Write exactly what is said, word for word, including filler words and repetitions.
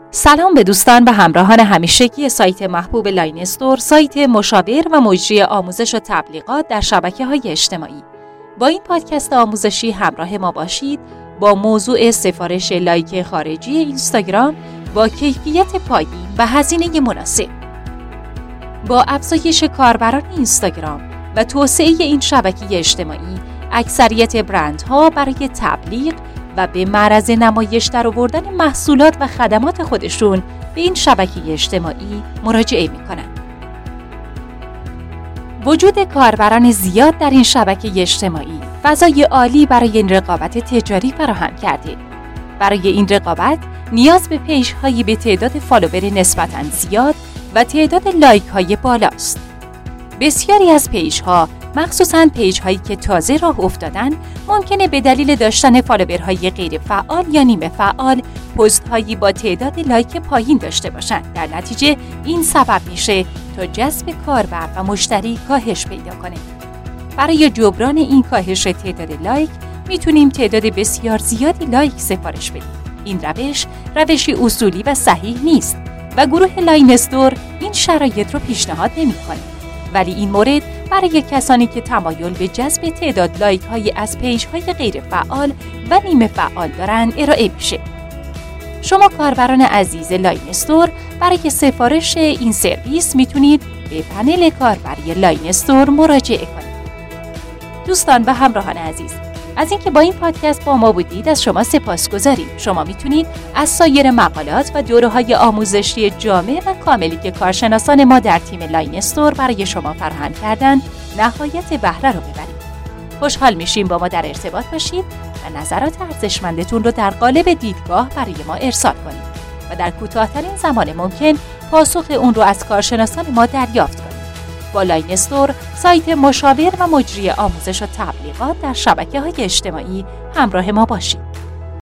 سلام به دوستان و همراهان همیشگی سایت محبوب لاین استور، سایت مشاور و مجری آموزش و تبلیغات در شبکه‌های اجتماعی. با این پادکست آموزشی همراه ما باشید با موضوع سفارش لایک خارجی اینستاگرام با کیفیت پایین و هزینه مناسب. با افزایش کاربران اینستاگرام و توسعه این شبکه اجتماعی، اکثریت برندها برای تبلیغ و به معرض نمایش درآوردن محصولات و خدمات خودشون به این شبکه اجتماعی مراجعه می‌کنند. وجود کاربران زیاد در این شبکه اجتماعی فضای عالی برای این رقابت تجاری فراهم کرده. برای این رقابت نیاز به پیج‌هایی به تعداد فالوور نسبتاً زیاد و تعداد لایک‌های بالاست. بسیاری از پیج‌ها، مخصوصاً پیج‌هایی که تازه راه افتادن، ممکنه به دلیل داشتن فالوورهای غیر فعال یا نیمه فعال، پست‌هایی با تعداد لایک پایین داشته باشند. در نتیجه این سبب میشه تا جذب کاربر و مشتری کاهش پیدا کنه. برای جبران این کاهش تعداد لایک، میتونیم تعداد بسیار زیادی لایک سفارش بدیم. این روش روشی اصولی و صحیح نیست و گروه لاین استور این شرایط رو پیشنهاد نمی‌کنه. ولی این مورد برای کسانی که تمایل به جذب تعداد لایک های از پیج های غیر فعال و نیمه فعال دارند ارائه میشه. شما کاربران عزیز لاین استور برای سفارش این سرویس میتونید به پنل کاربری لاین استور مراجعه کنید. دوستان و همراهان عزیز، از اینکه با این پادکست با ما بودید از شما سپاسگزاریم. شما میتونید از سایر مقالات و دوره‌های آموزشی جامع و کاملی که کارشناسان ما در تیم لاین استور برای شما فراهم کردن نهایت بهره رو ببرید. خوشحال میشیم با ما در ارتباط باشید و نظرات ارزشمندتون رو در قالب دیدگاه برای ما ارسال کنید و در کوتاه‌ترین زمان ممکن پاسخ اون رو از کارشناسان ما دریافت کنید. با لاین استور، سایت مشاور و مجری آموزش و تبلیغات در شبکه‌های اجتماعی همراه ما باشید.